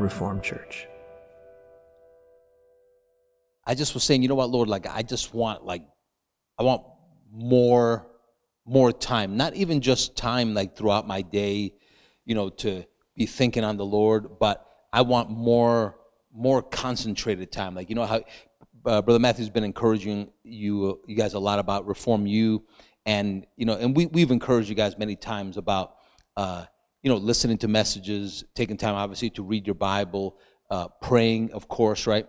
Reformed Church. I just was saying, you know what, Lord, like I want more time, not even just time like throughout my day, to be thinking on the Lord, but I want more concentrated time. Like, you know how Brother Matthew's been encouraging you guys a lot about Reform U, and we've encouraged you guys many times about listening to messages, taking time obviously to read your Bible, praying, of course, right?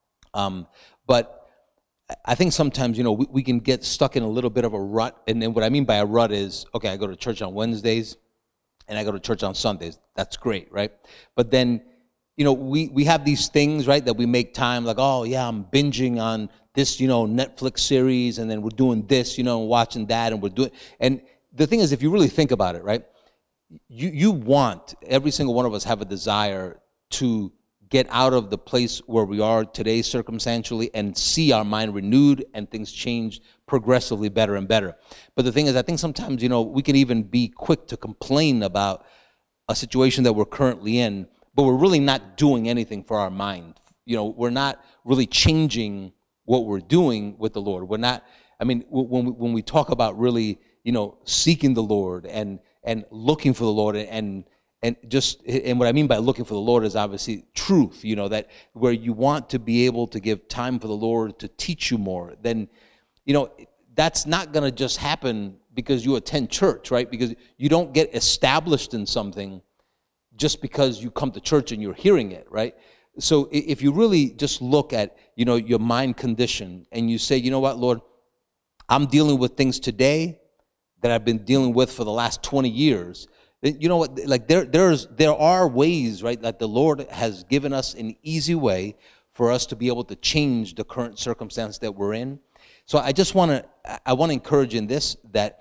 But I think sometimes, we can get stuck in a little bit of a rut. And then what I mean by a rut is, okay, I go to church on Wednesdays and I go to church on Sundays. That's great, right? But then, we have these things, right, that we make time like, oh, yeah, I'm binging on this, Netflix series, and then we're doing this, and watching that, and we're doing. And the thing is, if you really think about it, right, you want, every single one of us have a desire to get out of the place where we are today circumstantially and see our mind renewed and things change progressively better and better. But the thing is, I think sometimes, we can even be quick to complain about a situation that we're currently in, but we're really not doing anything for our mind. We're not really changing what we're doing with the Lord. We're not, when we talk about really, seeking the Lord and looking for the Lord and what I mean by looking for the Lord is obviously truth, that where you want to be able to give time for the Lord to teach you more, then, that's not going to just happen because you attend church, right? Because you don't get established in something just because you come to church and you're hearing it, right? So if you really just look at, your mind condition and you say, you know what, Lord, I'm dealing with things today that I've been dealing with for the last 20 years. You know what, like there are ways, right, that the Lord has given us an easy way for us to be able to change the current circumstance that we're in. So I want to encourage in this that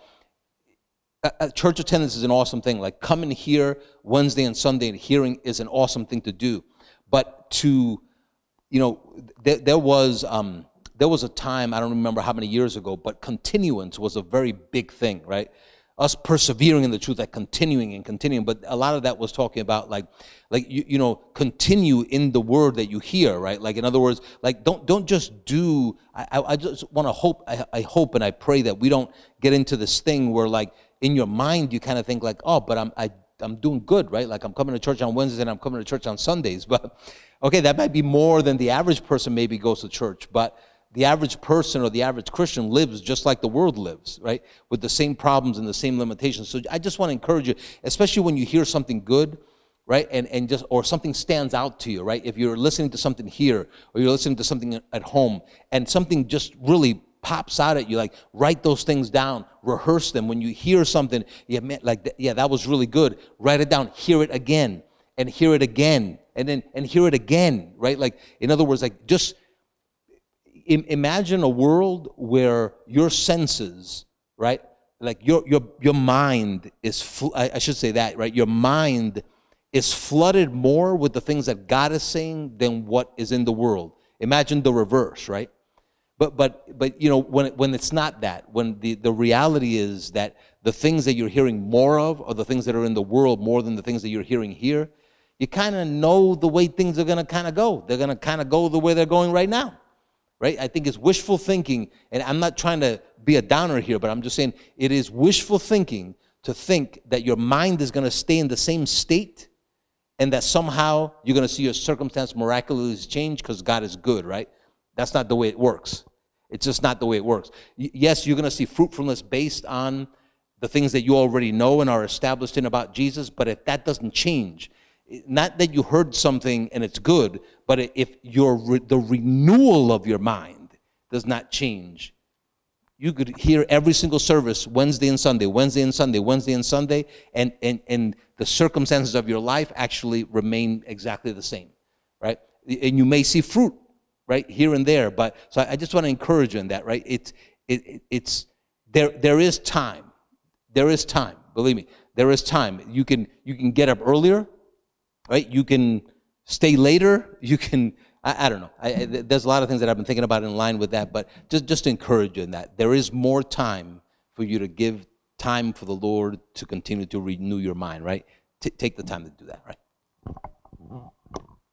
church attendance is an awesome thing. Like coming here Wednesday and Sunday and hearing is an awesome thing to do. But there was a time, I don't remember how many years ago, but continuance was a very big thing, right? Us persevering in the truth, like continuing and continuing. But a lot of that was talking about like continue in the word that you hear, right? Like in other words, like don't just do. I just want to hope. I hope and I pray that we don't get into this thing where like in your mind you kind of think like, oh, but I'm doing good, right? Like I'm coming to church on Wednesdays and I'm coming to church on Sundays. But okay, that might be more than the average person maybe goes to church, but the average person or the average Christian lives just like the world lives, right? With the same problems and the same limitations. So I just want to encourage you, especially when you hear something good, right? Or something stands out to you, right? If you're listening to something here or you're listening to something at home and something just really pops out at you, like write those things down, rehearse them. When you hear something, that was really good. Write it down, hear it again and hear it again and hear it again, right? Like in other words, like just imagine a world where your senses, right? Like your mind is, I should say that, right? Your mind is flooded more with the things that God is saying than what is in the world. Imagine the reverse, right? But when it's not that, when the reality is that the things that you're hearing more of are the things that are in the world more than the things that you're hearing here, you kind of know the way things are going to kind of go. They're going to kind of go the way they're going right now. Right? I think it's wishful thinking, and I'm not trying to be a downer here, but I'm just saying it is wishful thinking to think that your mind is going to stay in the same state and that somehow you're going to see your circumstance miraculously change because God is good, right? That's not the way it works. It's just not the way it works. Yes, you're going to see fruitfulness based on the things that you already know and are established in about Jesus, but if that doesn't change, not that you heard something and it's good, but if the renewal of your mind does not change, you could hear every single service Wednesday and Sunday, Wednesday and Sunday, Wednesday and Sunday, and the circumstances of your life actually remain exactly the same, right? And you may see fruit, right, here and there. But so I just want to encourage you in that, right? It's there is time. There is time. Believe me, there is time. You can get up earlier. Right? You can stay later. You can, I don't know. There's a lot of things that I've been thinking about in line with that, but just to encourage you in that. There is more time for you to give time for the Lord to continue to renew your mind, right? Take the time to do that, right?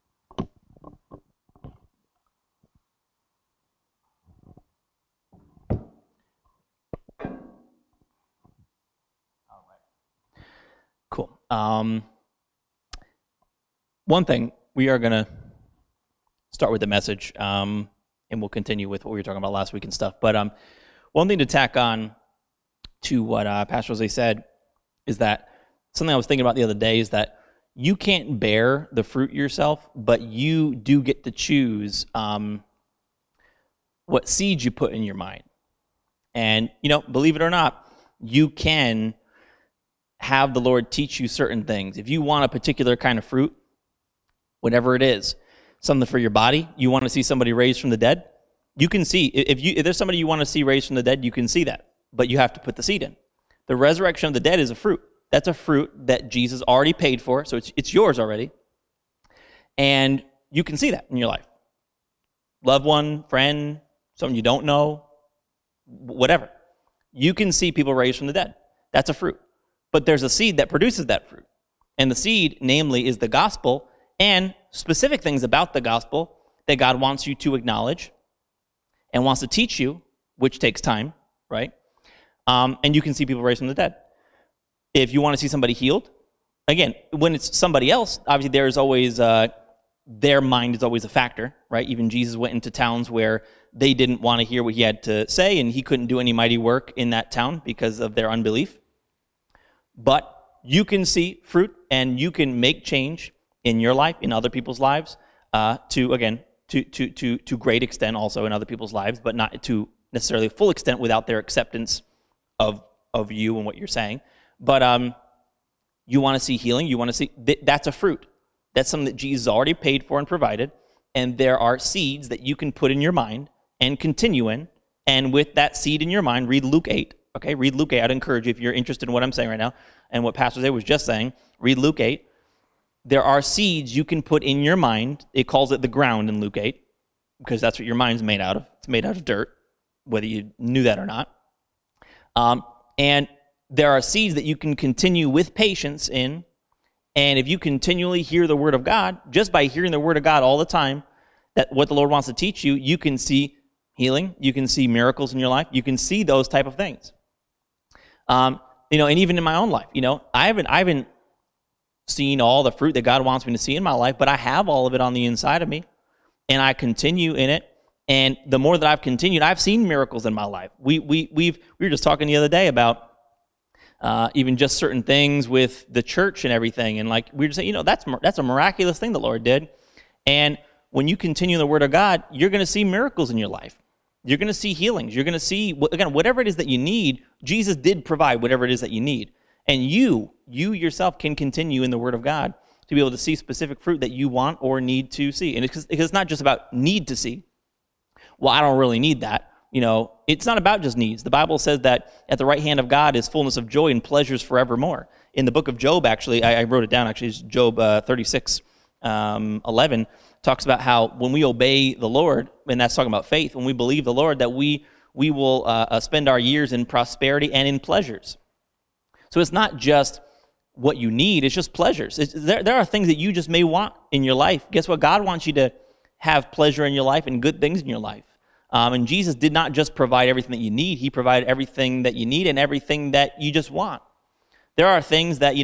One thing, we are going to start with the message, and we'll continue with what we were talking about last week and stuff. But one thing to tack on to what Pastor Jose said is that something I was thinking about the other day is that you can't bear the fruit yourself, but you do get to choose what seeds you put in your mind. And, believe it or not, you can have the Lord teach you certain things. If you want a particular kind of fruit, whatever it is, something for your body, you want to see somebody raised from the dead, you can see. If there's somebody you want to see raised from the dead, you can see that. But you have to put the seed in. The resurrection of the dead is a fruit. That's a fruit that Jesus already paid for, so it's yours already. And you can see that in your life. Loved one, friend, someone you don't know, whatever. You can see people raised from the dead. That's a fruit. But there's a seed that produces that fruit. And the seed, namely, is the gospel and specific things about the gospel that God wants you to acknowledge and wants to teach you, which takes time, right? And you can see people raised from the dead. If you want to see somebody healed, again, when it's somebody else, obviously there's always, their mind is always a factor, right? Even Jesus went into towns where they didn't want to hear what he had to say, and he couldn't do any mighty work in that town because of their unbelief. But you can see fruit, and you can make change in your life, in other people's lives, to great extent also in other people's lives, but not to necessarily full extent without their acceptance of you and what you're saying. But you want to see healing, you want to see, that's a fruit. That's something that Jesus already paid for and provided, and there are seeds that you can put in your mind and continue in, and with that seed in your mind, read Luke 8. Okay, read Luke 8. I'd encourage you, if you're interested in what I'm saying right now, and what Pastor Zay was just saying, read Luke 8. There are seeds you can put in your mind. It calls it the ground in Luke 8, because that's what your mind's made out of. It's made out of dirt, whether you knew that or not. And there are seeds that you can continue with patience in, and if you continually hear the Word of God, just by hearing the Word of God all the time, that what the Lord wants to teach you, you can see healing, you can see miracles in your life, you can see those type of things. And even in my own life, I haven't seen all the fruit that God wants me to see in my life, but I have all of it on the inside of me, and I continue in it. And the more that I've continued, I've seen miracles in my life. We were just talking the other day about even just certain things with the church and everything, and like we were just saying, that's a miraculous thing the Lord did. And when you continue the Word of God, you're going to see miracles in your life. You're going to see healings. You're going to see, again, whatever it is that you need. Jesus did provide whatever it is that you need, and you yourself can continue in the Word of God to be able to see specific fruit that you want or need to see. And it's not just about need to see. Well, I don't really need that. It's not about just needs. The Bible says that at the right hand of God is fullness of joy and pleasures forevermore. In the book of Job, actually, I wrote it down, actually, it's Job 36, 11, talks about how when we obey the Lord, and that's talking about faith, when we believe the Lord, that we will spend our years in prosperity and in pleasures. So it's not just what you need, it's just pleasures. There are things that you just may want in your life. Guess what? God wants you to have pleasure in your life and good things in your life. And Jesus did not just provide everything that you need. He provided everything that you need and everything that you just want. There are things that,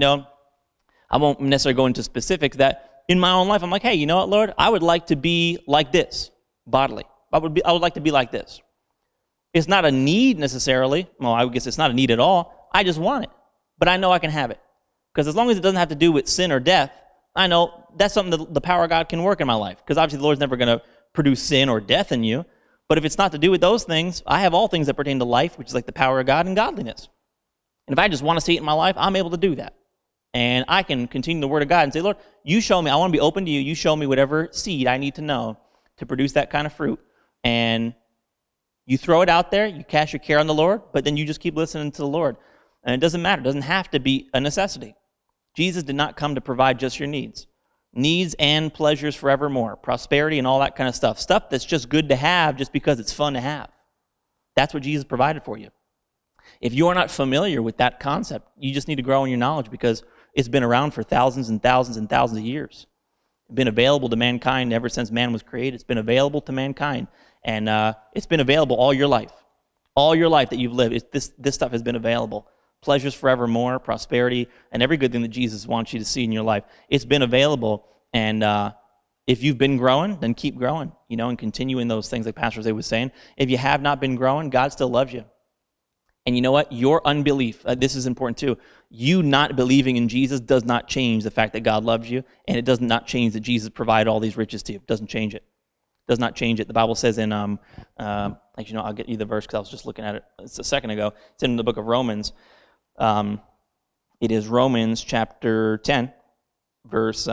I won't necessarily go into specifics, that in my own life, I'm like, hey, you know what, Lord? I would like to be like this, bodily. I would like to be like this. It's not a need necessarily. Well, I guess it's not a need at all. I just want it. But I know I can have it. Because as long as it doesn't have to do with sin or death, I know that's something that the power of God can work in my life. Because obviously the Lord's never going to produce sin or death in you. But if it's not to do with those things, I have all things that pertain to life, which is like the power of God and godliness. And if I just want to see it in my life, I'm able to do that. And I can continue the Word of God and say, Lord, you show me. I want to be open to you. You show me whatever seed I need to know to produce that kind of fruit. And you throw it out there. You cast your care on the Lord. But then you just keep listening to the Lord. And it doesn't matter. It doesn't have to be a necessity. Jesus did not come to provide just your needs. Needs and pleasures forevermore. Prosperity and all that kind of stuff. Stuff that's just good to have just because it's fun to have. That's what Jesus provided for you. If you are not familiar with that concept, you just need to grow in your knowledge, because it's been around for thousands and thousands and thousands of years. It's been available to mankind ever since man was created. It's been available to mankind. And it's been available all your life. All your life that you've lived, this stuff has been available pleasures forevermore, prosperity, and every good thing that Jesus wants you to see in your life. It's been available, and if you've been growing, then keep growing, and continue in those things like Pastor Jose was saying. If you have not been growing, God still loves you. And you know what? Your unbelief, this is important too, you not believing in Jesus does not change the fact that God loves you, and it does not change that Jesus provided all these riches to you. It doesn't change it. Does not change it. The Bible says in, I'll get you the verse because I was just looking at it a second ago. It's in the book of Romans. It is Romans chapter 10, verse,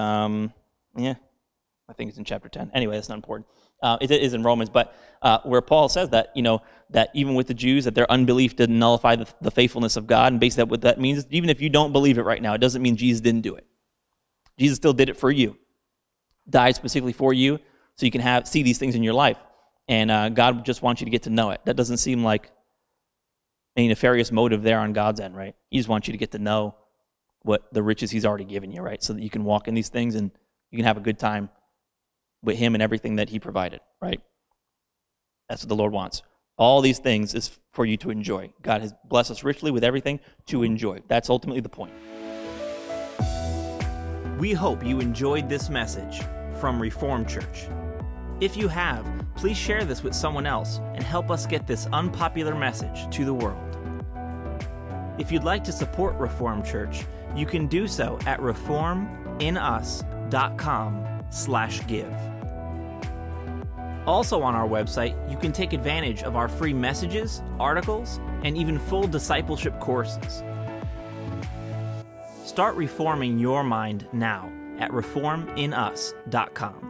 I think it's in chapter 10. Anyway, that's not important. It is in Romans, but where Paul says that, that even with the Jews, that their unbelief didn't nullify the faithfulness of God. And basically what that means is even if you don't believe it right now, it doesn't mean Jesus didn't do it. Jesus still did it for you. Died specifically for you so you can see these things in your life. And God just wants you to get to know it. That doesn't seem like any nefarious motive there on God's end, right? He just wants you to get to know what the riches he's already given you, right? So that you can walk in these things and you can have a good time with him and everything that he provided, right? That's what the Lord wants. All these things is for you to enjoy. God has blessed us richly with everything to enjoy. That's ultimately the point. We hope you enjoyed this message from Reformed Church. If you have, please share this with someone else and help us get this unpopular message to the world. If you'd like to support Reformed Church, you can do so at reforminus.com/give. Also on our website, you can take advantage of our free messages, articles, and even full discipleship courses. Start reforming your mind now at reforminus.com.